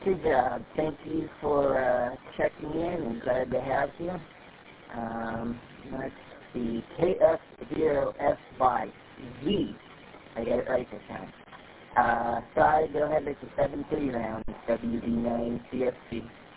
Good job. Thank you for checking in and glad to have you. Let's see. KF0F5Z. I got it right this time. Side, go ahead. It's a 7-3 round. WD9 CFC.